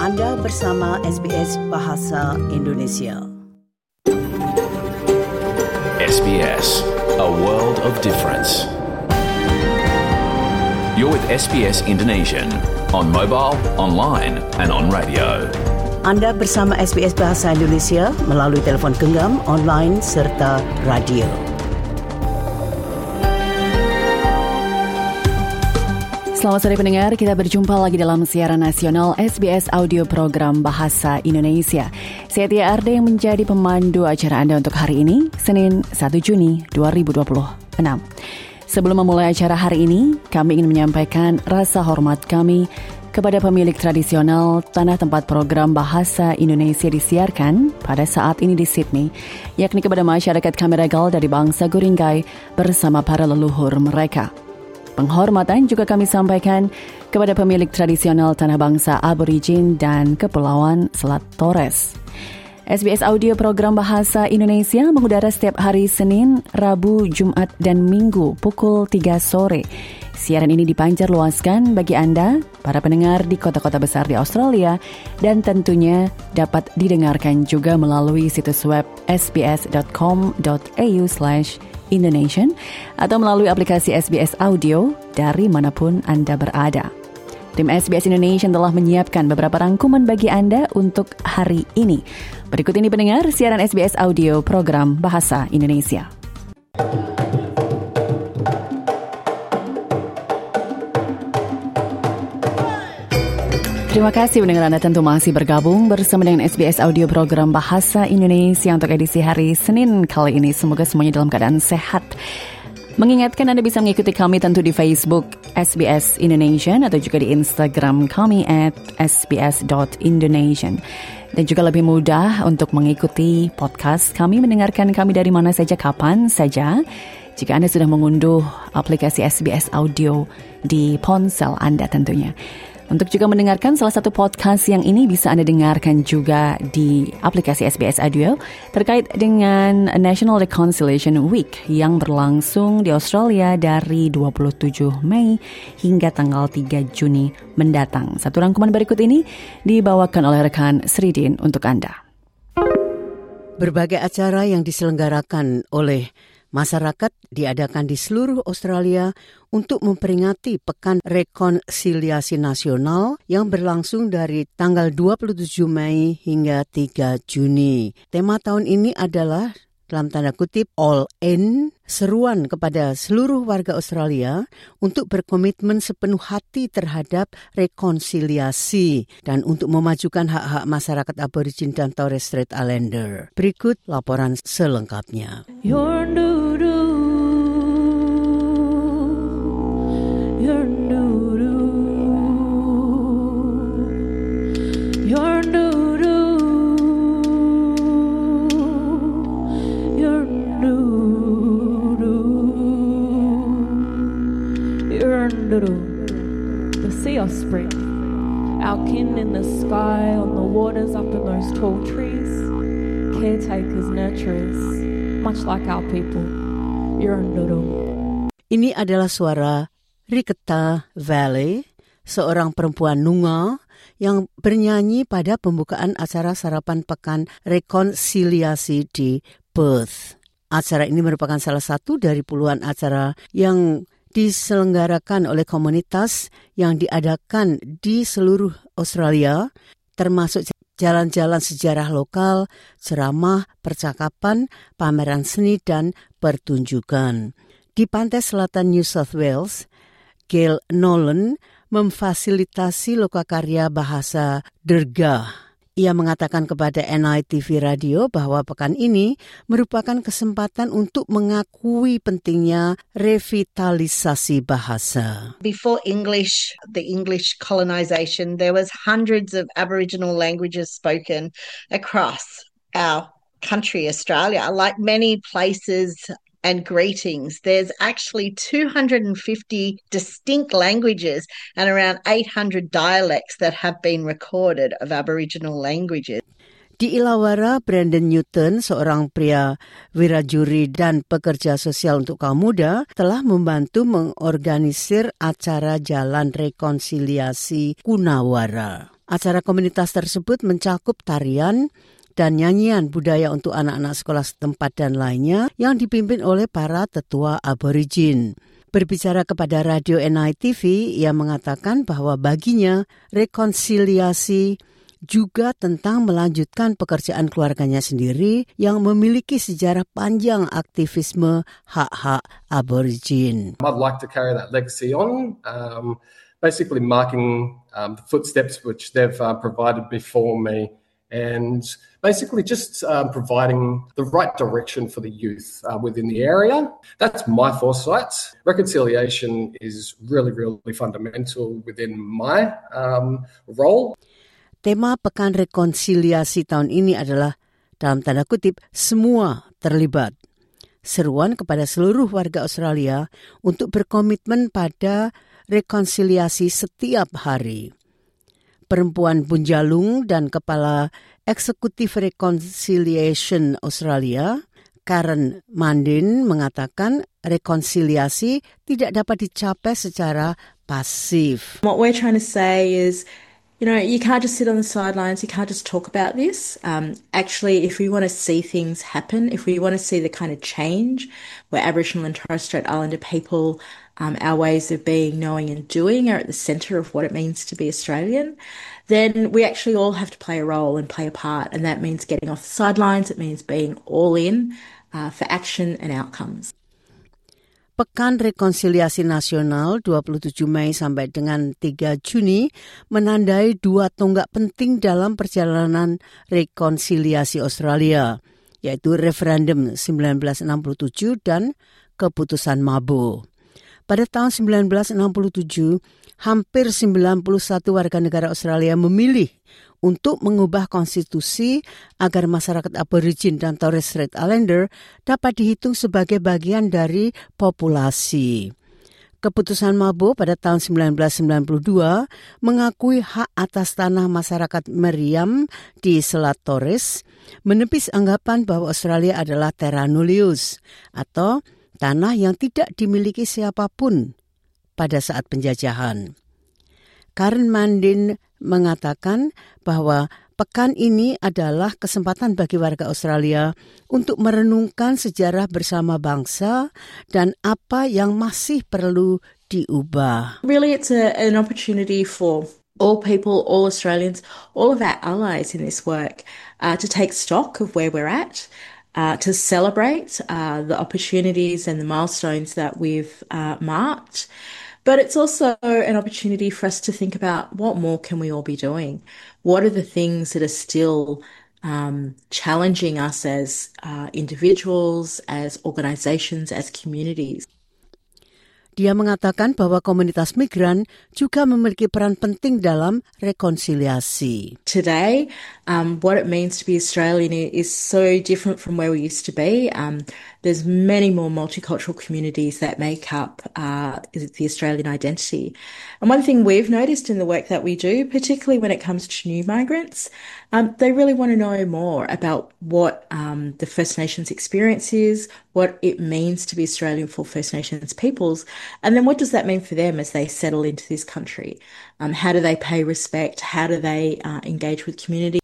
Anda bersama SBS Bahasa Indonesia. SBS, a world of difference. You're with SBS Indonesian on mobile, online and on radio. Anda bersama SBS Bahasa Indonesia melalui telefon genggam, online serta radio. Selamat sore pendengar, kita berjumpa lagi dalam siaran nasional SBS Audio Program Bahasa Indonesia. Saya Tia Arde yang menjadi pemandu acara Anda untuk hari ini, Senin 1 Juni 2026. Sebelum memulai acara hari ini, kami ingin menyampaikan rasa hormat kami kepada pemilik tradisional tanah tempat program Bahasa Indonesia disiarkan pada saat ini di Sydney, yakni kepada masyarakat Camaragal dari bangsa Guringai bersama para leluhur mereka. Penghormatan juga kami sampaikan kepada pemilik tradisional tanah bangsa Aborigin dan Kepulauan Selat Torres. SBS Audio Program Bahasa Indonesia mengudara setiap hari Senin, Rabu, Jumat, dan Minggu pukul 3 sore. Siaran ini dipancar luaskan bagi Anda, para pendengar di kota-kota besar di Australia, dan tentunya dapat didengarkan juga melalui situs web sbs.com.au/Indonesian atau melalui aplikasi SBS Audio dari manapun Anda berada. Tim SBS Indonesia telah menyiapkan beberapa rangkuman bagi Anda untuk hari ini. Berikut ini pendengar siaran SBS Audio Program Bahasa Indonesia. Terima kasih pendengar Anda tentu masih bergabung bersama dengan SBS Audio Program Bahasa Indonesia untuk edisi hari Senin kali ini. Semoga semuanya dalam keadaan sehat. Mengingatkan Anda bisa mengikuti kami tentu di Facebook SBS Indonesian atau juga di Instagram kami @sbs.indonesian. Dan juga lebih mudah untuk mengikuti podcast kami, mendengarkan kami dari mana saja, kapan saja, jika Anda sudah mengunduh aplikasi SBS Audio di ponsel Anda tentunya. Untuk juga mendengarkan salah satu podcast yang ini bisa Anda dengarkan juga di aplikasi SBS Audio terkait dengan National Reconciliation Week yang berlangsung di Australia dari 27 Mei hingga tanggal 3 Juni mendatang. Satu rangkuman berikut ini dibawakan oleh rekan Sridin untuk Anda. Berbagai acara yang diselenggarakan oleh masyarakat diadakan di seluruh Australia untuk memperingati Pekan Rekonsiliasi Nasional yang berlangsung dari tanggal 27 Mei hingga 3 Juni. Tema tahun ini adalah, dalam tanda kutip, All In, seruan kepada seluruh warga Australia untuk berkomitmen sepenuh hati terhadap rekonsiliasi dan untuk memajukan hak-hak masyarakat Aborigin dan Torres Strait Islander. Berikut laporan selengkapnya. The sea offspring, our kin in the sky, on the waters up in those tall trees, caretakers, nurturers, much like our people. Yurunduru. Ini adalah suara Riketa Valley, seorang perempuan Noongar yang bernyanyi pada pembukaan acara sarapan pekan rekonsiliasi di Perth. Acara ini merupakan salah satu dari puluhan acara yang diselenggarakan oleh komunitas yang diadakan di seluruh Australia, termasuk jalan-jalan sejarah lokal, ceramah, percakapan, pameran seni, dan pertunjukan. Di pantai selatan New South Wales, Gail Nolan memfasilitasi lokakarya bahasa Dergah. Ia mengatakan kepada NITV Radio bahwa pekan ini merupakan kesempatan untuk mengakui pentingnya revitalisasi bahasa. Before the English colonization, there was hundreds of Aboriginal languages spoken across our country, Australia. Like many places and greetings, there's actually 250 distinct languages and around 800 dialects that have been recorded of Aboriginal languages. Di Illawarra, Brandon Newton, seorang pria wirajuri dan pekerja sosial untuk kaum muda, telah membantu mengorganisir acara Jalan Rekonsiliasi Coonawarra. Acara komunitas tersebut mencakup tarian dan nyanyian budaya untuk anak-anak sekolah setempat dan lainnya yang dipimpin oleh para tetua aborigin. Berbicara kepada Radio NITV, ia mengatakan bahwa baginya rekonsiliasi juga tentang melanjutkan pekerjaan keluarganya sendiri yang memiliki sejarah panjang aktivisme hak-hak aborigin. I'd like to carry that legacy on, basically marking the footsteps which they've provided before me, and basically just providing the right direction for the youth within the area. That's my foresight. Reconciliation is really, really fundamental within my role. Tema Pekan Rekonsiliasi tahun ini adalah, dalam tanda kutip, semua terlibat. Seruan kepada seluruh warga Australia untuk berkomitmen pada rekonsiliasi setiap hari. Perempuan Bunjalung dan Kepala Eksekutif Reconciliation Australia, Karen Mandin, mengatakan rekonsiliasi tidak dapat dicapai secara pasif. What we're trying to say is, you can't just sit on the sidelines, you can't just talk about this. Actually, if we want to see things happen, if we want to see the kind of change where Aboriginal and Torres Strait Islander people, our ways of being, knowing and doing are at the centre of what it means to be Australian, then we actually all have to play a role and play a part. And that means getting off the sidelines, it means being all in for action and outcomes. Pekan Rekonsiliasi Nasional 27 Mei sampai dengan 3 Juni menandai dua tonggak penting dalam perjalanan rekonsiliasi Australia, yaitu referendum 1967 dan keputusan Mabo. Pada tahun 1967, hampir 91 warga negara Australia memilih untuk mengubah konstitusi agar masyarakat Aborigin dan Torres Strait Islander dapat dihitung sebagai bagian dari populasi. Keputusan Mabo pada tahun 1992 mengakui hak atas tanah masyarakat Meriam di Selat Torres, menepis anggapan bahwa Australia adalah terra nullius atau tanah yang tidak dimiliki siapapun pada saat penjajahan. Karen Mandin mengatakan bahwa pekan ini adalah kesempatan bagi warga Australia untuk merenungkan sejarah bersama bangsa dan apa yang masih perlu diubah. Really, it's an opportunity for all people, all Australians, all of our allies in this work to take stock of where we're at, to celebrate the opportunities and the milestones that we've marked. But it's also an opportunity for us to think about what more can we all be doing? What are the things that are still challenging us as individuals, as organisations, as communities? Dia mengatakan bahwa komunitas migran juga memiliki peran penting dalam rekonsiliasi. Today, what it means to be Australian is so different from where we used to be. There's many more multicultural communities that make up the Australian identity. And one thing we've noticed in the work that we do, particularly when it comes to new migrants, they really want to know more about what the First Nations experience is, what it means to be Australian for First Nations peoples, and then what does that mean for them as they settle into this country? How do they pay respect? How do they engage with community?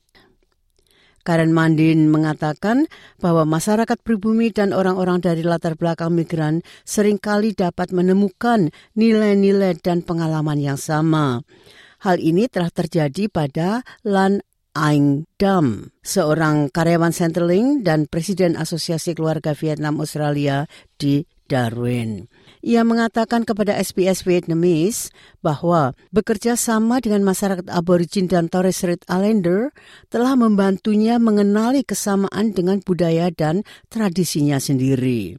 Karen Mandin mengatakan bahwa masyarakat pribumi dan orang-orang dari latar belakang migran seringkali dapat menemukan nilai-nilai dan pengalaman yang sama. Hal ini telah terjadi pada Lan Anh Dam, seorang karyawan Centrelink dan Presiden Asosiasi Keluarga Vietnam Australia di Darwin. Ia mengatakan kepada SBS Vietnamese bahwa bekerja sama dengan masyarakat Aborigin dan Torres Strait Islander telah membantunya mengenali kesamaan dengan budaya dan tradisinya sendiri.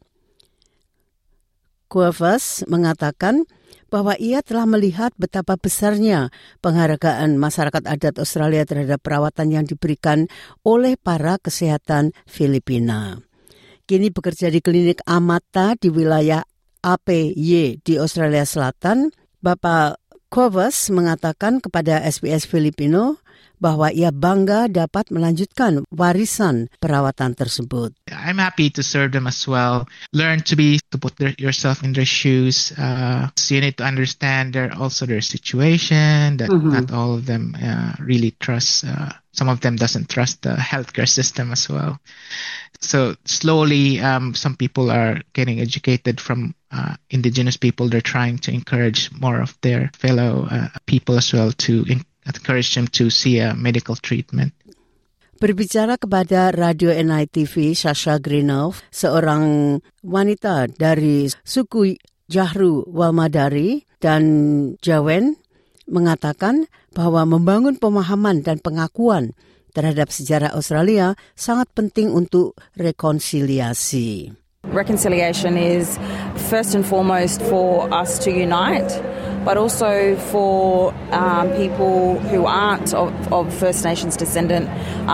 Cuevas mengatakan bahwa ia telah melihat betapa besarnya penghargaan masyarakat adat Australia terhadap perawatan yang diberikan oleh para kesehatan Filipina. Kini bekerja di klinik Amata di wilayah APY di Australia Selatan. Bapak Cuevas mengatakan kepada SBS Filipino bahwa ia bangga dapat melanjutkan warisan perawatan tersebut. I'm happy to serve them as well. Learn to put yourself in their shoes. So you need to understand their situation, that not all of them really trust. Some of them doesn't trust the healthcare system as well. So slowly, some people are getting educated from indigenous people. They're trying to encourage more of their fellow people as well to encourage them to see a medical treatment. Berbicara kepada Radio NITV, Sasha Greenhoff, seorang wanita dari suku Jahru Walmadari dan Jawen, mengatakan bahwa membangun pemahaman dan pengakuan terhadap sejarah Australia sangat penting untuk rekonsiliasi. Reconciliation is first and foremost for us to unite, but also for people who aren't of First Nations descendant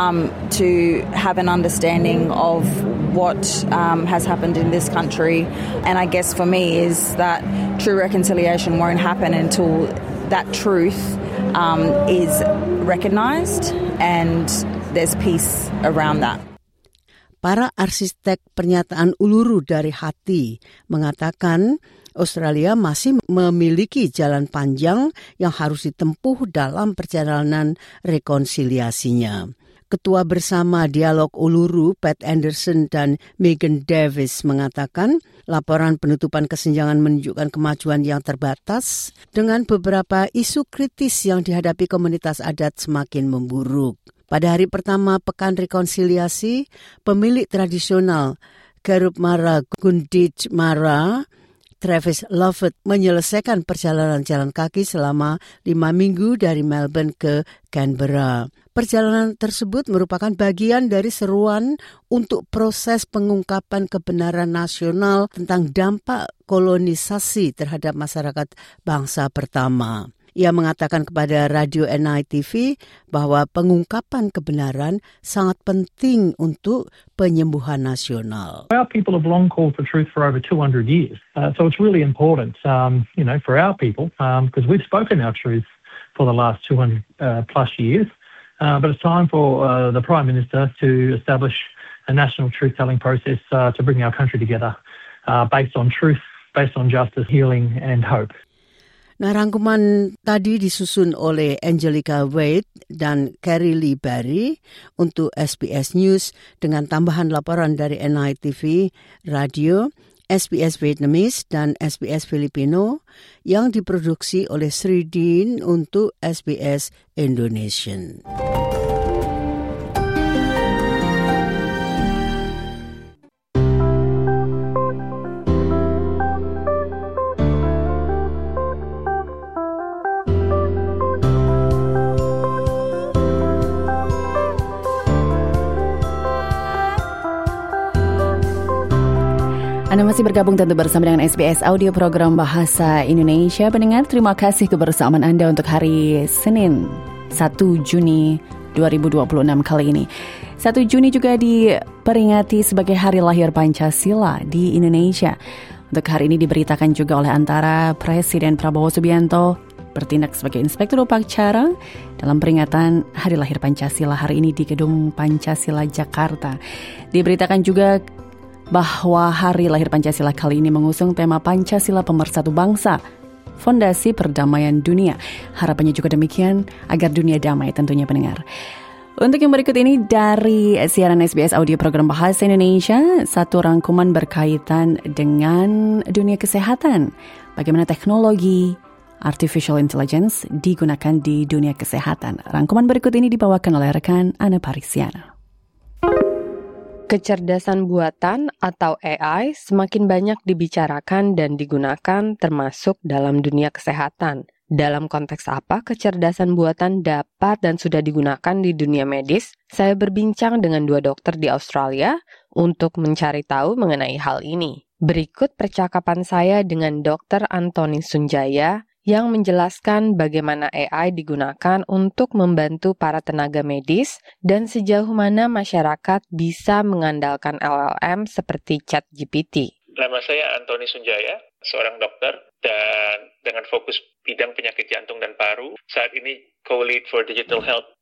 to have an understanding of what has happened in this country. And I guess for me is that true reconciliation won't happen until that truth is recognised and there's peace around that. Para arsitek pernyataan Uluru dari hati mengatakan Australia masih memiliki jalan panjang yang harus ditempuh dalam perjalanan rekonsiliasinya. Ketua bersama Dialog Uluru, Pat Anderson dan Megan Davis mengatakan laporan penutupan kesenjangan menunjukkan kemajuan yang terbatas dengan beberapa isu kritis yang dihadapi komunitas adat semakin memburuk. Pada hari pertama Pekan Rekonsiliasi, pemilik tradisional Kerup Mara Gundit Mara, Travis Lovett, menyelesaikan perjalanan jalan kaki selama 5 minggu dari Melbourne ke Canberra. Perjalanan tersebut merupakan bagian dari seruan untuk proses pengungkapan kebenaran nasional tentang dampak kolonisasi terhadap masyarakat bangsa pertama. Ia mengatakan kepada Radio NITV bahwa pengungkapan kebenaran sangat penting untuk penyembuhan nasional. Our people have long called for truth for over 200 years. So it's really important, for our people, because we've spoken our truth for the last 200 plus years. But it's time for the Prime Minister to establish a national truth-telling process to bring our country together based on truth, based on justice, healing and hope. Nah, rangkuman tadi disusun oleh Angelica Wade dan Carrie Lee Barry untuk SBS News dengan tambahan laporan dari NITV Radio, SBS Vietnamese dan SBS Filipino yang diproduksi oleh Sri Dean untuk SBS Indonesian. Anda masih bergabung tentu bersama dengan SBS Audio Program Bahasa Indonesia. Pendengar, terima kasih kebersamaan Anda untuk hari Senin 1 Juni 2026 kali ini. 1 Juni juga diperingati sebagai Hari Lahir Pancasila di Indonesia. Untuk hari ini diberitakan juga oleh antara Presiden Prabowo Subianto bertindak sebagai Inspektur Upacara dalam peringatan Hari Lahir Pancasila hari ini di Gedung Pancasila Jakarta. Diberitakan juga bahwa Hari Lahir Pancasila kali ini mengusung tema Pancasila Pemersatu Bangsa, Fondasi Perdamaian Dunia. Harapannya juga demikian agar dunia damai tentunya pendengar. Untuk yang berikut ini dari siaran SBS Audio Program Bahasa Indonesia, satu rangkuman berkaitan dengan dunia kesehatan. Bagaimana teknologi Artificial Intelligence digunakan di dunia kesehatan. Rangkuman berikut ini dibawakan oleh rekan Ana Parisiana. Kecerdasan buatan atau AI semakin banyak dibicarakan dan digunakan termasuk dalam dunia kesehatan. Dalam konteks apa kecerdasan buatan dapat dan sudah digunakan di dunia medis? Saya berbincang dengan 2 dokter di Australia untuk mencari tahu mengenai hal ini. Berikut percakapan saya dengan Dr. Antoni Sunjaya yang menjelaskan bagaimana AI digunakan untuk membantu para tenaga medis dan sejauh mana masyarakat bisa mengandalkan LLM seperti ChatGPT. Nama saya Antoni Sunjaya, seorang dokter dan dengan fokus bidang penyakit jantung dan paru. Saat ini co-lead for Digital Health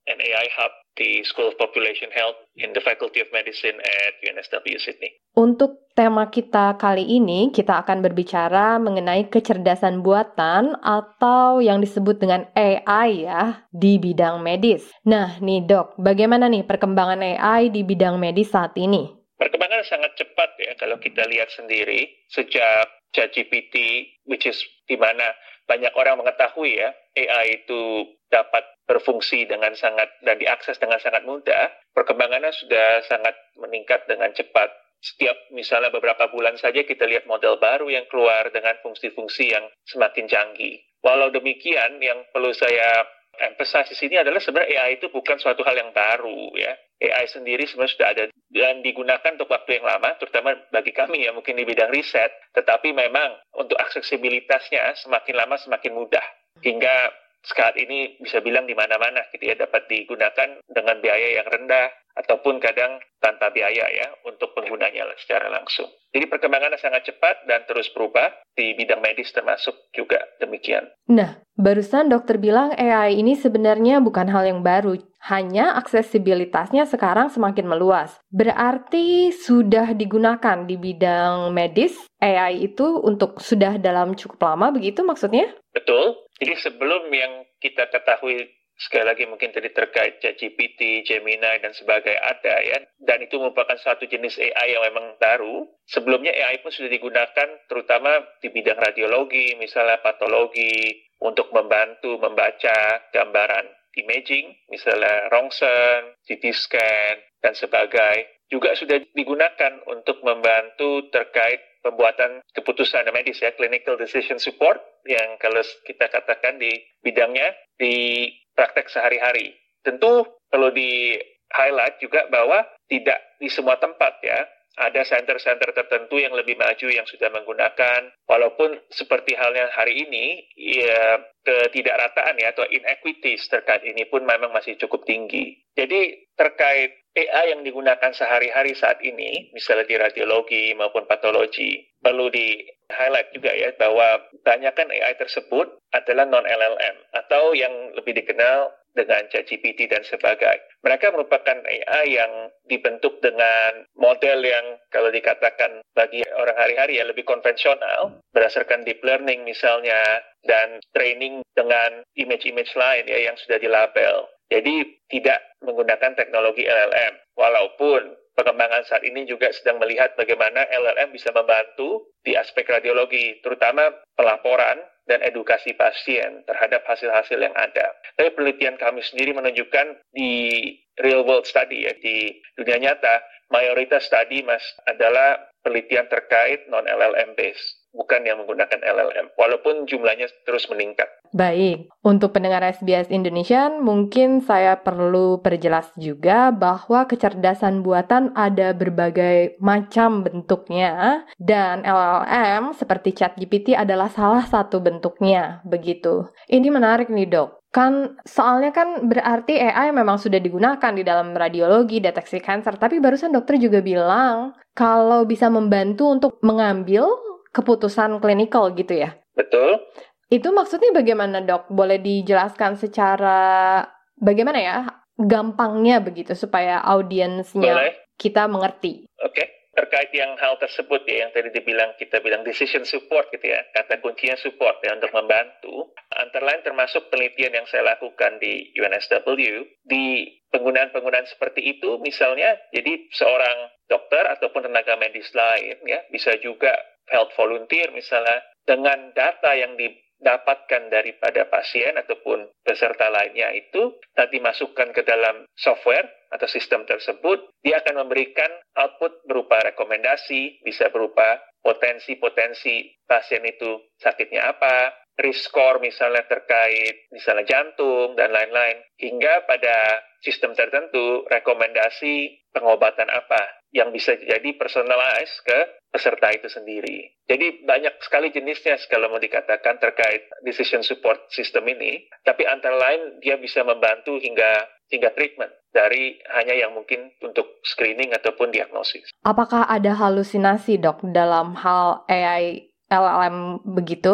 an AI hub di School of Population Health in the Faculty of Medicine at UNSW Sydney. Untuk tema kita kali ini, kita akan berbicara mengenai kecerdasan buatan atau yang disebut dengan AI ya, di bidang medis. Nah nih dok, bagaimana nih perkembangan AI di bidang medis saat ini? Perkembangan sangat cepat ya, kalau kita lihat sendiri, sejak ChatGPT, which is di mana banyak orang mengetahui ya, AI itu dapat berfungsi dengan sangat dan diakses dengan sangat mudah, perkembangannya sudah sangat meningkat dengan cepat. Setiap misalnya beberapa bulan saja kita lihat model baru yang keluar dengan fungsi-fungsi yang semakin canggih. Walau demikian, yang perlu saya emphasize di sini adalah sebenarnya AI itu bukan suatu hal yang baru ya. AI sendiri sebenarnya sudah ada dan digunakan untuk waktu yang lama, terutama bagi kami ya mungkin di bidang riset, tetapi memang untuk aksesibilitasnya semakin lama semakin mudah. Hingga saat ini bisa bilang di mana-mana gitu ya, dapat digunakan dengan biaya yang rendah ataupun kadang tanpa biaya ya untuk penggunanya secara langsung. Jadi perkembangannya sangat cepat dan terus berubah di bidang medis termasuk juga demikian. Nah, barusan dokter bilang AI ini sebenarnya bukan hal yang baru, hanya aksesibilitasnya sekarang semakin meluas. Berarti sudah digunakan di bidang medis AI itu untuk sudah dalam cukup lama begitu maksudnya? Betul. Jadi sebelum yang kita ketahui sekali lagi mungkin tadi terkait ChatGPT, Gemini dan sebagainya ada ya, dan itu merupakan satu jenis AI yang memang baru. Sebelumnya AI pun sudah digunakan terutama di bidang radiologi, misalnya patologi, untuk membantu membaca gambaran imaging, misalnya rongsen, CT scan dan sebagainya. Juga sudah digunakan untuk membantu terkait pembuatan keputusan medis ya, clinical decision support, yang kalau kita katakan di bidangnya di praktek sehari-hari. Tentu perlu di-highlight juga bahwa tidak di semua tempat ya, ada center-center tertentu yang lebih maju yang sudah menggunakan, walaupun seperti halnya hari ini, ya ketidakrataan ya atau inequities terkait ini pun memang masih cukup tinggi. Jadi terkait AI yang digunakan sehari-hari saat ini, misalnya di radiologi maupun patologi, perlu di-highlight juga ya bahwa kebanyakan AI tersebut adalah non-LLM atau yang lebih dikenal dengan ChatGPT dan sebagainya. Mereka merupakan AI yang dibentuk dengan model yang kalau dikatakan bagi orang hari-hari ya lebih konvensional, berdasarkan deep learning misalnya, dan training dengan image-image lain ya yang sudah dilabel. Jadi tidak menggunakan teknologi LLM. Walaupun perkembangan saat ini juga sedang melihat bagaimana LLM bisa membantu di aspek radiologi, terutama pelaporan dan edukasi pasien terhadap hasil-hasil yang ada. Tapi penelitian kami sendiri menunjukkan di real world study ya, di dunia nyata, mayoritas study adalah penelitian terkait non-LLM based, bukan yang menggunakan LLM, walaupun jumlahnya terus meningkat. Baik, untuk pendengar SBS Indonesia, mungkin saya perlu perjelas juga bahwa kecerdasan buatan ada berbagai macam bentuknya, dan LLM seperti ChatGPT adalah salah satu bentuknya, begitu. Ini menarik nih dok, soalnya kan berarti AI memang sudah digunakan di dalam radiologi, deteksi kanker, tapi barusan dokter juga bilang kalau bisa membantu untuk mengambil keputusan klinikal gitu ya? Betul. Itu maksudnya bagaimana dok? Boleh dijelaskan secara bagaimana ya? Gampangnya begitu supaya audiensnya kita mengerti. Oke. Terkait yang hal tersebut ya, yang tadi kita bilang decision support gitu ya, kata kuncinya support ya untuk membantu. Antara lain termasuk penelitian yang saya lakukan di UNSW, di penggunaan-penggunaan seperti itu misalnya, jadi seorang dokter ataupun tenaga medis lain ya, bisa juga health volunteer misalnya, dengan data yang didapatkan daripada pasien ataupun peserta lainnya itu nanti masukkan ke dalam software atau sistem tersebut, dia akan memberikan output berupa rekomendasi, bisa berupa potensi-potensi pasien itu sakitnya apa, risk score misalnya terkait misalnya jantung dan lain-lain, hingga pada sistem tertentu rekomendasi pengobatan apa yang bisa jadi personalized ke peserta itu sendiri. Jadi banyak sekali jenisnya kalau mau dikatakan terkait decision support system ini, tapi antara lain dia bisa membantu hingga treatment dari hanya yang mungkin untuk screening ataupun diagnosis. Apakah ada halusinasi dok dalam hal AI LLM begitu?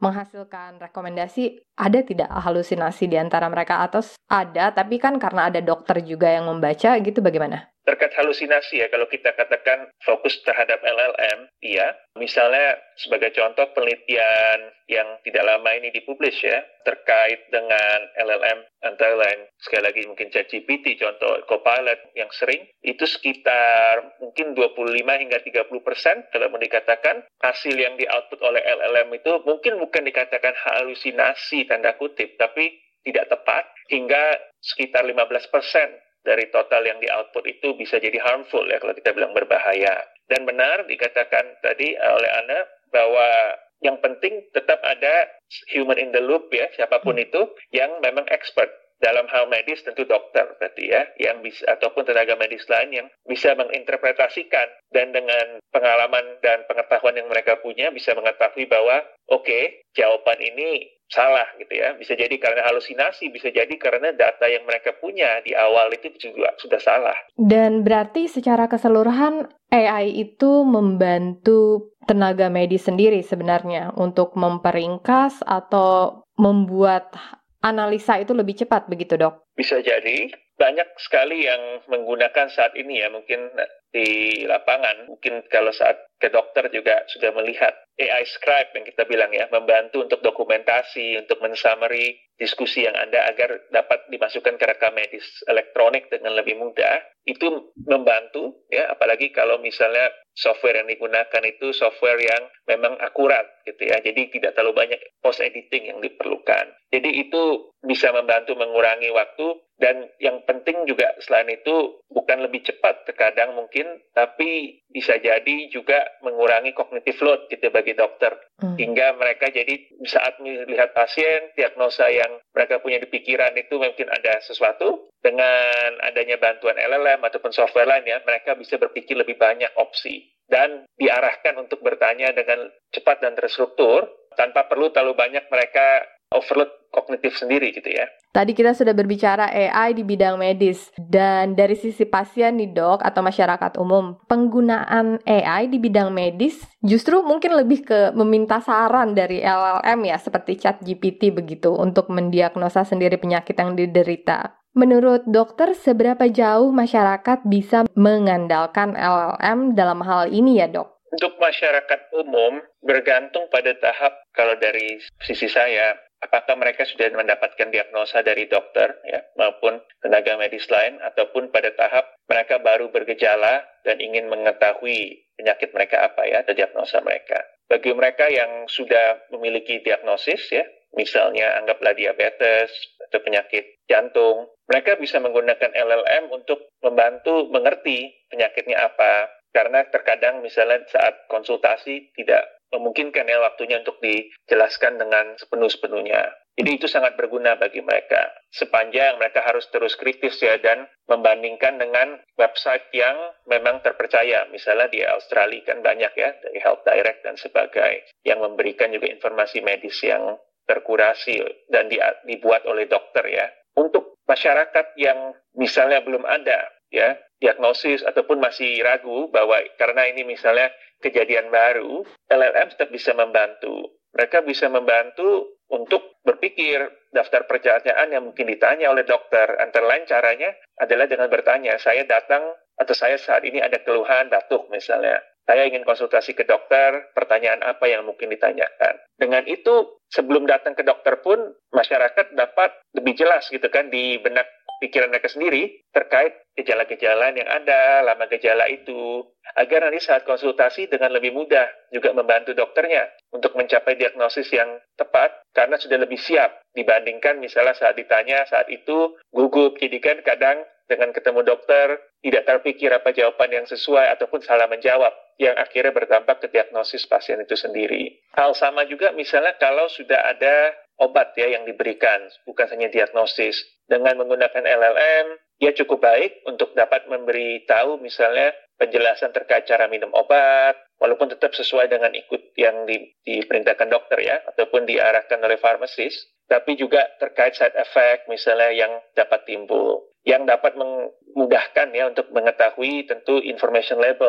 menghasilkan rekomendasi, ada tidak halusinasi di antara mereka? Atau ada, tapi kan karena ada dokter juga yang membaca gitu, bagaimana? Terkait halusinasi ya, kalau kita katakan fokus terhadap LLM, iya. Misalnya sebagai contoh penelitian yang tidak lama ini dipublish ya, terkait dengan LLM, antara lain sekali lagi mungkin ChatGPT, contoh Copilot yang sering, itu sekitar mungkin 25 hingga 30% kalau mau dikatakan hasil yang di-output oleh LLM itu mungkin bukan dikatakan halusinasi tanda kutip, tapi tidak tepat, hingga sekitar 15% dari total yang di-output itu bisa jadi harmful ya, kalau kita bilang berbahaya. Dan benar dikatakan tadi oleh Anna bahwa yang penting tetap ada human in the loop ya, siapapun itu yang memang expert dalam hal medis, tentu dokter berarti ya, yang bisa ataupun tenaga medis lain yang bisa menginterpretasikan dan dengan pengalaman dan pengetahuan yang mereka punya bisa mengetahui bahwa oke, jawaban ini salah gitu ya. Bisa jadi karena halusinasi, bisa jadi karena data yang mereka punya di awal itu juga sudah salah. Dan berarti secara keseluruhan AI itu membantu tenaga medis sendiri sebenarnya untuk memperingkas atau membuat analisa itu lebih cepat begitu, Dok? Bisa jadi. Banyak sekali yang menggunakan saat ini ya, mungkin di lapangan, mungkin kalau saat ke dokter juga sudah melihat AI scribe yang kita bilang ya, membantu untuk dokumentasi, untuk men-summary diskusi yang ada agar dapat dimasukkan ke rekam medis elektronik dengan lebih mudah. Itu membantu ya, apalagi kalau misalnya software yang digunakan itu software yang memang akurat gitu ya, jadi tidak terlalu banyak post editing yang diperlukan. Jadi itu bisa membantu mengurangi waktu. Dan yang penting juga selain itu bukan lebih cepat terkadang mungkin, tapi bisa jadi juga mengurangi cognitive load gitu bagi dokter. Hingga mereka jadi saat melihat pasien, diagnosa yang mereka punya di pikiran itu mungkin ada sesuatu, dengan adanya bantuan LLM ataupun software lain ya, mereka bisa berpikir lebih banyak opsi dan diarahkan untuk bertanya dengan cepat dan terstruktur tanpa perlu terlalu banyak mereka overload kognitif sendiri gitu ya. Tadi kita sudah berbicara AI di bidang medis, dan dari sisi pasien nih dok atau masyarakat umum, penggunaan AI di bidang medis justru mungkin lebih ke meminta saran dari LLM ya, seperti ChatGPT begitu, untuk mendiagnosa sendiri penyakit yang diderita. Menurut dokter, seberapa jauh masyarakat bisa mengandalkan LLM dalam hal ini ya dok? Untuk masyarakat umum bergantung pada tahap, kalau dari sisi saya, apakah mereka sudah mendapatkan diagnosa dari dokter ya, maupun tenaga medis lain, ataupun pada tahap mereka baru bergejala dan ingin mengetahui penyakit mereka apa ya, atau diagnosa mereka. Bagi mereka yang sudah memiliki diagnosis ya, misalnya anggaplah diabetes atau penyakit jantung, mereka bisa menggunakan LLM untuk membantu mengerti penyakitnya apa. Karena terkadang misalnya saat konsultasi tidak memungkinkan ya waktunya untuk dijelaskan dengan sepenuh-sepenuhnya. Jadi itu sangat berguna bagi mereka. Sepanjang mereka harus terus kritis ya, dan membandingkan dengan website yang memang terpercaya. Misalnya di Australia kan banyak ya, dari Health Direct dan sebagainya, yang memberikan juga informasi medis yang terkurasi dan dibuat oleh dokter ya. Untuk masyarakat yang misalnya belum ada ya diagnosis ataupun masih ragu bahwa karena ini misalnya kejadian baru, LLM tetap bisa membantu. Mereka bisa membantu untuk berpikir daftar pertanyaan yang mungkin ditanya oleh dokter. Antara lain caranya adalah dengan bertanya, saya datang atau saya saat ini ada keluhan batuk misalnya. Saya ingin konsultasi ke dokter, pertanyaan apa yang mungkin ditanyakan. Dengan itu, sebelum datang ke dokter pun, masyarakat dapat lebih jelas gitu kan di benak pikiran mereka sendiri terkait gejala-gejala yang ada, lama gejala itu, agar nanti saat konsultasi dengan lebih mudah juga membantu dokternya untuk mencapai diagnosis yang tepat karena sudah lebih siap dibandingkan misalnya saat ditanya saat itu gugup. Jadi kan kadang dengan ketemu dokter tidak terpikir apa jawaban yang sesuai ataupun salah menjawab yang akhirnya berdampak ke diagnosis pasien itu sendiri. Hal sama juga misalnya kalau sudah ada obat ya yang diberikan, bukan hanya diagnosis. Dengan menggunakan LLM, ya cukup baik untuk dapat memberi tahu misalnya penjelasan terkait cara minum obat, walaupun tetap sesuai dengan ikut yang diperintahkan dokter ya, ataupun diarahkan oleh farmasis, tapi juga terkait side effect misalnya yang dapat timbul, yang dapat memudahkan ya untuk mengetahui tentu information label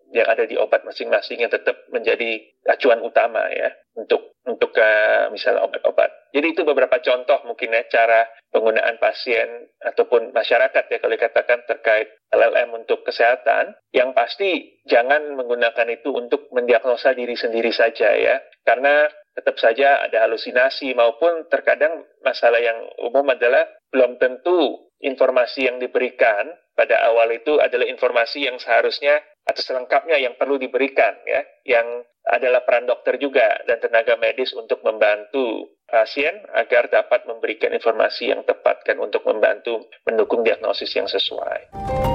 yang ada di obat masing-masing yang tetap menjadi acuan utama ya untuk misalnya obat-obat. Jadi itu beberapa contoh mungkin ya cara penggunaan pasien ataupun masyarakat ya kalau dikatakan terkait LLM untuk kesehatan. Yang pasti jangan menggunakan itu untuk mendiagnosa diri sendiri saja ya, karena tetap saja ada halusinasi maupun terkadang masalah yang umum adalah belum tentu informasi yang diberikan pada awal itu adalah informasi yang seharusnya atau selengkapnya yang perlu diberikan ya, yang adalah peran dokter juga dan tenaga medis untuk membantu pasien agar dapat memberikan informasi yang tepat kan untuk membantu mendukung diagnosis yang sesuai.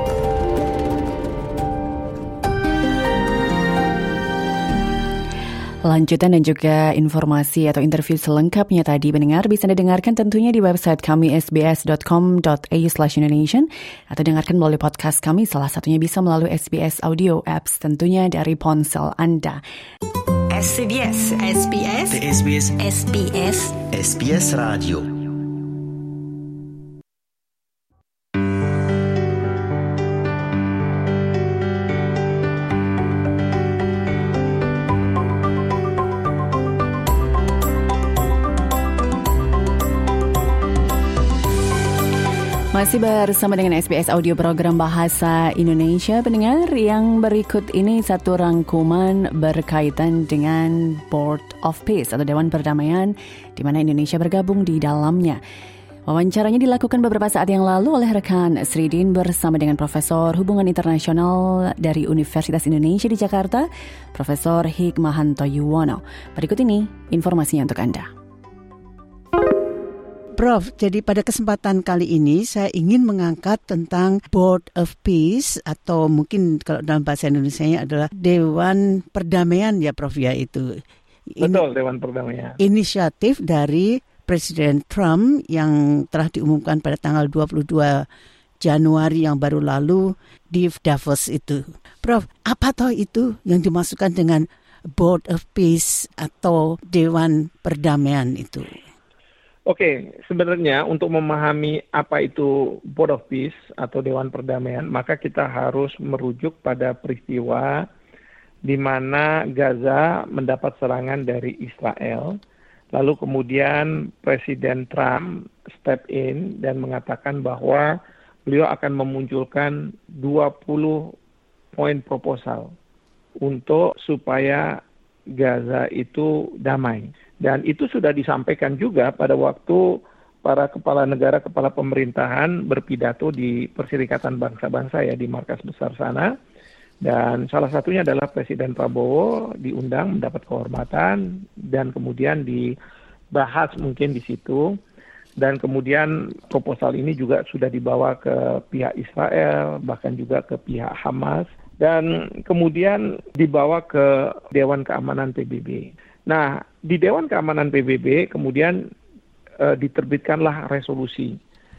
Lanjutan dan juga informasi atau interview selengkapnya tadi pendengar bisa didengarkan tentunya di website kami sbs.com.au/Indonesian atau dengarkan melalui podcast kami, salah satunya bisa melalui SBS Audio Apps tentunya dari ponsel Anda. SBS Radio. Masih bersama dengan SBS Audio Program Bahasa Indonesia. Pendengar, yang berikut ini satu rangkuman berkaitan dengan Board of Peace atau Dewan Perdamaian di mana Indonesia bergabung di dalamnya. Wawancaranya dilakukan beberapa saat yang lalu oleh rekan Sridin bersama dengan Profesor Hubungan Internasional dari Universitas Indonesia di Jakarta, Profesor Hikmahanto Yuwono. Berikut ini informasinya untuk Anda. Prof, jadi pada kesempatan kali ini saya ingin mengangkat tentang Board of Peace atau mungkin kalau dalam bahasa Indonesianya adalah Dewan Perdamaian ya Prof ya itu. Betul, Dewan Perdamaian. Inisiatif dari Presiden Trump yang telah diumumkan pada tanggal 22 Januari yang baru lalu di Davos itu. Prof, apa toh itu yang dimasukkan dengan Board of Peace atau Dewan Perdamaian itu? Oke, sebenarnya untuk memahami apa itu Board of Peace atau Dewan Perdamaian, maka kita harus merujuk pada peristiwa di mana Gaza mendapat serangan dari Israel. Lalu kemudian Presiden Trump step in dan mengatakan bahwa beliau akan memunculkan 20 poin proposal untuk supaya Gaza itu damai. Dan itu sudah disampaikan juga pada waktu para kepala negara, kepala pemerintahan berpidato di Perserikatan Bangsa-Bangsa ya di markas besar sana. Dan salah satunya adalah Presiden Prabowo diundang mendapat kehormatan dan kemudian dibahas mungkin di situ. Dan kemudian proposal ini juga sudah dibawa ke pihak Israel, bahkan juga ke pihak Hamas. Dan kemudian dibawa ke Dewan Keamanan PBB. Nah, di Dewan Keamanan PBB kemudian diterbitkanlah resolusi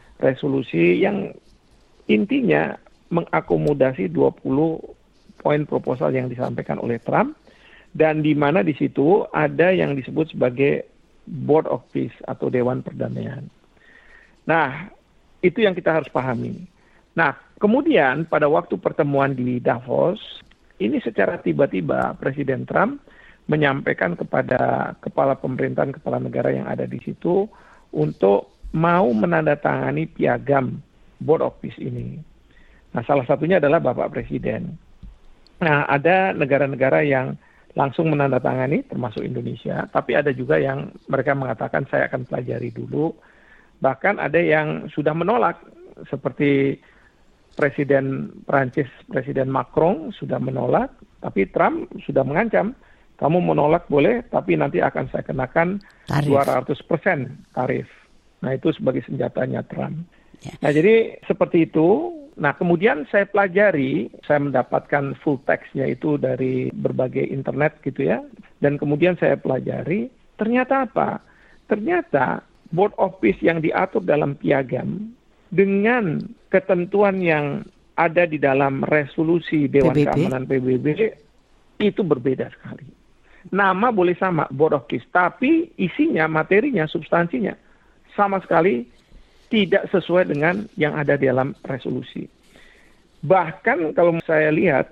yang intinya mengakomodasi 20 poin proposal yang disampaikan oleh Trump, dan di mana di situ ada yang disebut sebagai Board of Peace atau Dewan Perdamaian. Nah, itu yang kita harus pahami. Nah, kemudian pada waktu pertemuan di Davos, ini secara tiba-tiba Presiden Trump menyampaikan kepada kepala pemerintahan, kepala negara yang ada di situ untuk mau menandatangani piagam Board of Peace ini. Nah, salah satunya adalah Bapak Presiden. Nah, ada negara-negara yang langsung menandatangani, termasuk Indonesia, tapi ada juga yang mereka mengatakan saya akan pelajari dulu. Bahkan ada yang sudah menolak, seperti Presiden Prancis, Presiden Macron sudah menolak, tapi Trump sudah mengancam, kamu menolak boleh, tapi nanti akan saya kenakan 200% tarif. Nah, itu sebagai senjatanya Trump. Ya. Nah, jadi seperti itu. Nah, kemudian saya pelajari, saya mendapatkan full text-nya itu dari berbagai internet gitu ya. Dan kemudian saya pelajari, ternyata apa? Ternyata Board of Peace yang diatur dalam piagam dengan ketentuan yang ada di dalam resolusi Dewan Keamanan PBB itu berbeda sekali. Nama boleh sama, Board of Peace, tapi isinya, materinya, substansinya sama sekali tidak sesuai dengan yang ada di dalam resolusi. Bahkan kalau saya lihat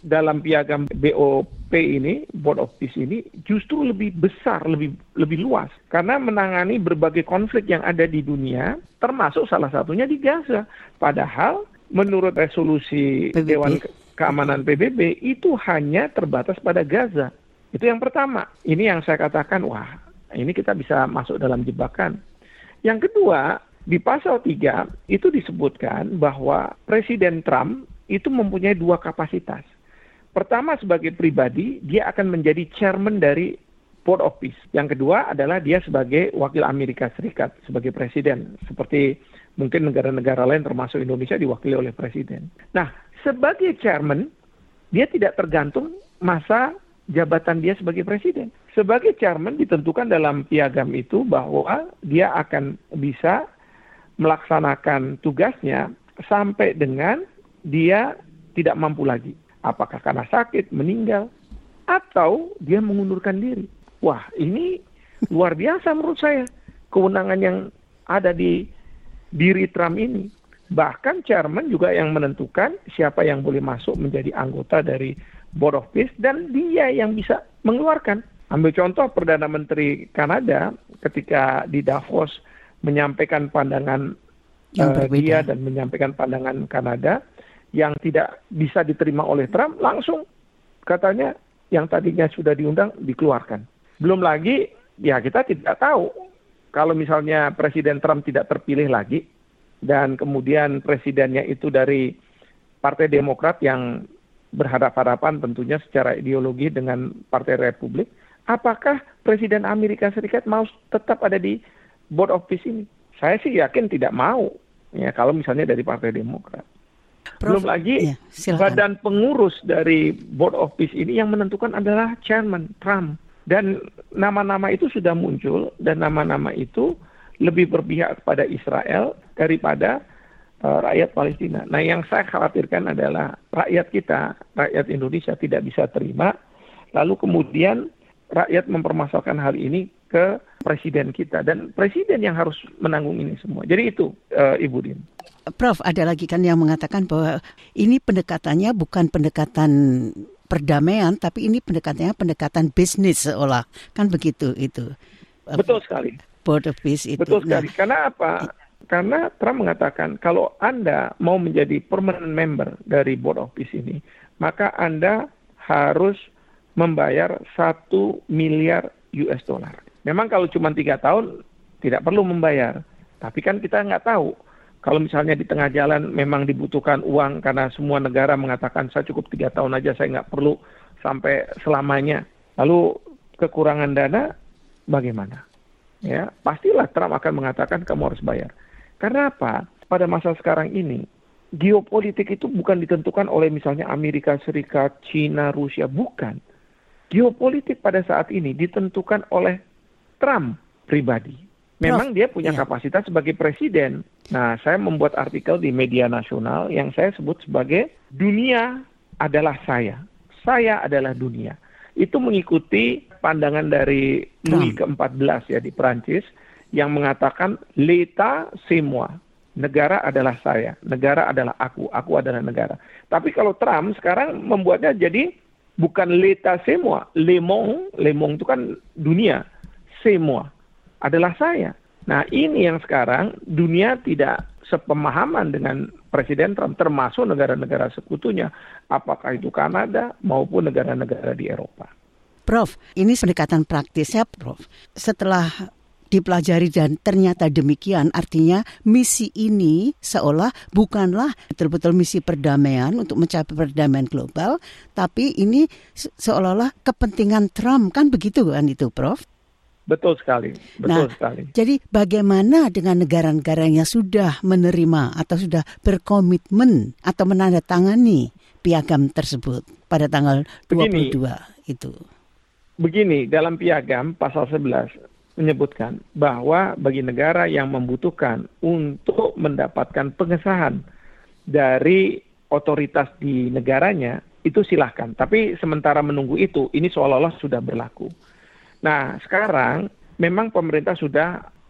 dalam piagam BOP ini, Board of Peace ini, justru lebih besar, lebih luas. Karena menangani berbagai konflik yang ada di dunia, termasuk salah satunya di Gaza. Padahal menurut resolusi PBB. Dewan Keamanan PBB itu hanya terbatas pada Gaza. Itu yang pertama. Ini yang saya katakan, wah, ini kita bisa masuk dalam jebakan. Yang kedua, di pasal 3 itu disebutkan bahwa Presiden Trump itu mempunyai 2 kapasitas. Pertama, sebagai pribadi, dia akan menjadi chairman dari Board of Peace. Yang kedua adalah dia sebagai wakil Amerika Serikat, sebagai presiden. Seperti mungkin negara-negara lain termasuk Indonesia diwakili oleh presiden. Nah, sebagai chairman, dia tidak tergantung masa jabatan dia sebagai presiden. Sebagai chairman ditentukan dalam piagam itu bahwa dia akan bisa melaksanakan tugasnya sampai dengan dia tidak mampu lagi. Apakah karena sakit, meninggal, atau dia mengundurkan diri. Wah, ini luar biasa menurut saya. Kewenangan yang ada di diri Trump ini. Bahkan chairman juga yang menentukan siapa yang boleh masuk menjadi anggota dari Board of Peace, dan dia yang bisa mengeluarkan. Ambil contoh Perdana Menteri Kanada ketika di Davos menyampaikan pandangan dia dan menyampaikan pandangan Kanada yang tidak bisa diterima oleh Trump, langsung katanya yang tadinya sudah diundang dikeluarkan. Belum lagi, ya kita tidak tahu kalau misalnya Presiden Trump tidak terpilih lagi dan kemudian presidennya itu dari Partai Demokrat yang berhadapan-hadapan tentunya secara ideologi dengan Partai Republik, apakah Presiden Amerika Serikat mau tetap ada di Board of Peace ini? Saya sih yakin tidak mau, ya kalau misalnya dari Partai Demokrat. Belum lagi badan pengurus dari Board of Peace ini yang menentukan adalah Chairman Trump. Dan nama-nama itu sudah muncul, dan nama-nama itu lebih berpihak kepada Israel daripada rakyat Palestina. Nah, yang saya khawatirkan adalah rakyat kita, rakyat Indonesia tidak bisa terima, lalu kemudian rakyat mempermasalahkan hal ini ke presiden kita, dan presiden yang harus menanggung ini semua. Jadi itu, Ibu Din. Prof, ada lagi kan yang mengatakan bahwa ini pendekatannya bukan pendekatan perdamaian, tapi ini pendekatan bisnis seolah, kan begitu itu. Betul sekali. Board of Peace itu. Betul sekali. Karena apa? Karena Trump mengatakan kalau Anda mau menjadi permanent member dari Board of Peace ini, maka Anda harus membayar 1 miliar US dollar. Memang kalau cuma 3 tahun tidak perlu membayar. Tapi kan kita nggak tahu. Kalau misalnya di tengah jalan memang dibutuhkan uang karena semua negara mengatakan saya cukup 3 tahun aja, saya nggak perlu sampai selamanya. Lalu kekurangan dana bagaimana? Ya, pastilah Trump akan mengatakan kamu harus bayar. Karena apa? Pada masa sekarang ini, geopolitik itu bukan ditentukan oleh misalnya Amerika Serikat, China, Rusia, bukan. Geopolitik pada saat ini ditentukan oleh Trump pribadi. Memang dia punya kapasitas sebagai presiden. Nah, saya membuat artikel di media nasional yang saya sebut sebagai dunia adalah saya. Saya adalah dunia. Itu mengikuti pandangan dari Louis ke-14 ya di Perancis yang mengatakan l'état c'est moi. Negara adalah saya, negara adalah aku adalah negara. Tapi kalau Trump sekarang membuatnya jadi bukan l'état c'est moi, le monde itu kan dunia, c'est moi adalah saya. Nah, ini yang sekarang dunia tidak sepemahaman dengan Presiden Trump, termasuk negara-negara sekutunya, apakah itu Kanada maupun negara-negara di Eropa. Prof, ini pendekatan praktisnya, Prof. Setelah dipelajari dan ternyata demikian, artinya misi ini seolah bukanlah betul-betul misi perdamaian untuk mencapai perdamaian global, tapi ini seolah-olah kepentingan Trump, kan begitu kan itu, Prof? Betul sekali, betul sekali. Jadi bagaimana dengan negara-negara yang sudah menerima atau sudah berkomitmen atau menandatangani piagam tersebut pada tanggal 22 itu? Begini, dalam piagam pasal 11 menyebutkan bahwa bagi negara yang membutuhkan untuk mendapatkan pengesahan dari otoritas di negaranya, itu silahkan. Tapi sementara menunggu itu, ini seolah-olah sudah berlaku. Nah, sekarang memang pemerintah sudah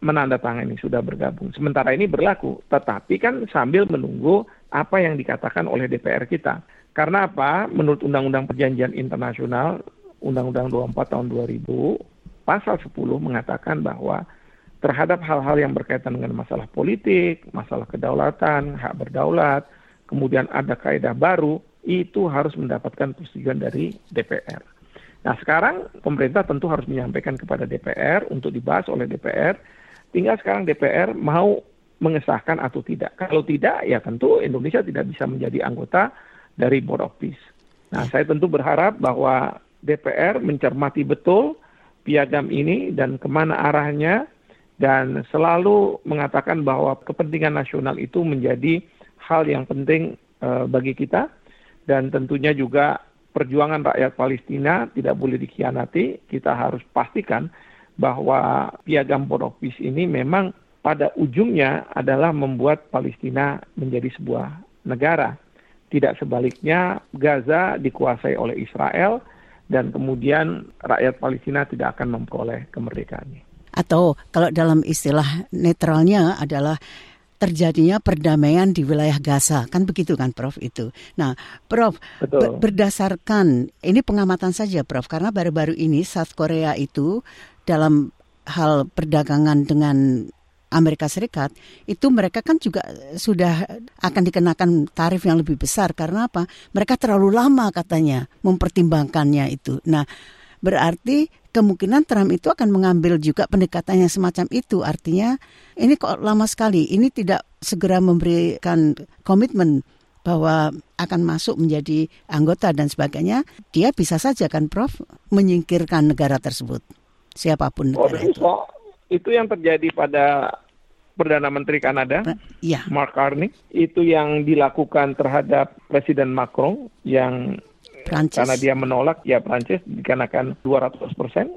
menandatangani, sudah bergabung. Sementara ini berlaku, tetapi kan sambil menunggu apa yang dikatakan oleh DPR kita. Karena apa? Menurut Undang-Undang Perjanjian Internasional, Undang-Undang 24 tahun 2000, pasal 10 mengatakan bahwa terhadap hal-hal yang berkaitan dengan masalah politik, masalah kedaulatan, hak berdaulat, kemudian ada kaidah baru, itu harus mendapatkan persetujuan dari DPR. Nah sekarang pemerintah tentu harus menyampaikan kepada DPR untuk dibahas oleh DPR. Tinggal sekarang DPR mau mengesahkan atau tidak. Kalau tidak, ya tentu Indonesia tidak bisa menjadi anggota dari Board of Peace. Nah saya tentu berharap bahwa DPR mencermati betul piagam ini dan kemana arahnya, dan selalu mengatakan bahwa kepentingan nasional itu menjadi hal yang penting bagi kita, dan tentunya juga perjuangan rakyat Palestina tidak boleh dikhianati. Kita harus pastikan bahwa piagam Board of Peace ini memang pada ujungnya adalah membuat Palestina menjadi sebuah negara. Tidak sebaliknya Gaza dikuasai oleh Israel dan kemudian rakyat Palestina tidak akan memperoleh kemerdekaannya. Atau kalau dalam istilah netralnya adalah terjadinya perdamaian di wilayah Gaza, kan begitu kan Prof itu. Nah Prof, berdasarkan, ini pengamatan saja Prof, karena baru-baru ini South Korea itu dalam hal perdagangan dengan Amerika Serikat, itu mereka kan juga sudah akan dikenakan tarif yang lebih besar, karena apa? Mereka terlalu lama katanya mempertimbangkannya itu. Nah berarti kemungkinan Trump itu akan mengambil juga pendekatan yang semacam itu. Artinya ini kok lama sekali, ini tidak segera memberikan komitmen bahwa akan masuk menjadi anggota dan sebagainya. Dia bisa saja kan Prof menyingkirkan negara tersebut, siapapun negara itu. Itu yang terjadi pada Perdana Menteri Kanada, Mark Carney. Itu yang dilakukan terhadap Presiden Macron yang Prancis. Karena dia menolak, ya Prancis dikenakan 200%.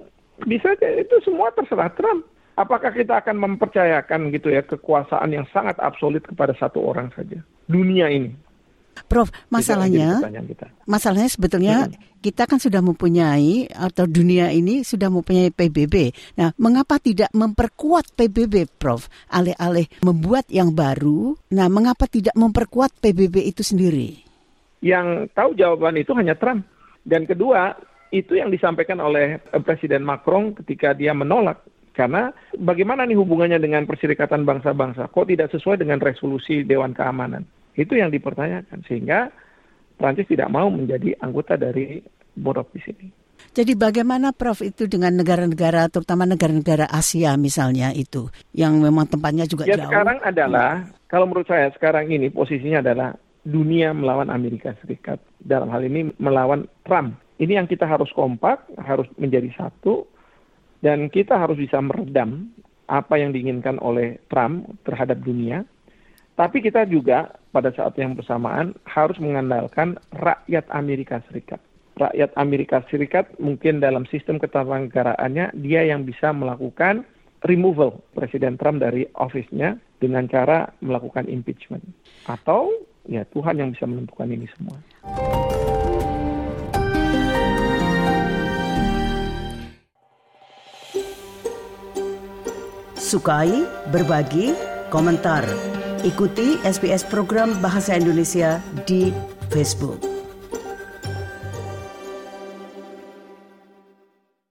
Bisa itu semua terserah Trump. Apakah kita akan mempercayakan gitu ya kekuasaan yang sangat absolut kepada satu orang saja? Dunia ini. Prof, masalahnya sebetulnya kita kan sudah mempunyai, atau dunia ini sudah mempunyai PBB. Nah, mengapa tidak memperkuat PBB, Prof? Alih-alih membuat yang baru, nah mengapa tidak memperkuat PBB itu sendiri? Yang tahu jawaban itu hanya Trump. Dan kedua, itu yang disampaikan oleh Presiden Macron ketika dia menolak. Karena bagaimana nih hubungannya dengan Perserikatan Bangsa-Bangsa? Kok tidak sesuai dengan resolusi Dewan Keamanan? Itu yang dipertanyakan. Sehingga Prancis tidak mau menjadi anggota dari Board of Peace ini. Jadi bagaimana Prof itu dengan negara-negara, terutama negara-negara Asia misalnya itu, yang memang tempatnya juga jauh? Sekarang adalah, kalau menurut saya sekarang ini posisinya adalah dunia melawan Amerika Serikat. Dalam hal ini melawan Trump. Ini yang kita harus kompak, harus menjadi satu, dan kita harus bisa meredam apa yang diinginkan oleh Trump terhadap dunia. Tapi kita juga pada saat yang bersamaan harus mengandalkan rakyat Amerika Serikat. Rakyat Amerika Serikat mungkin dalam sistem ketatanegaraan dia yang bisa melakukan removal Presiden Trump dari office-nya dengan cara melakukan impeachment. Atau ya Tuhan yang bisa menentukan ini semua. Sukai, berbagi, komentar. Ikuti SBS program Bahasa Indonesia di Facebook.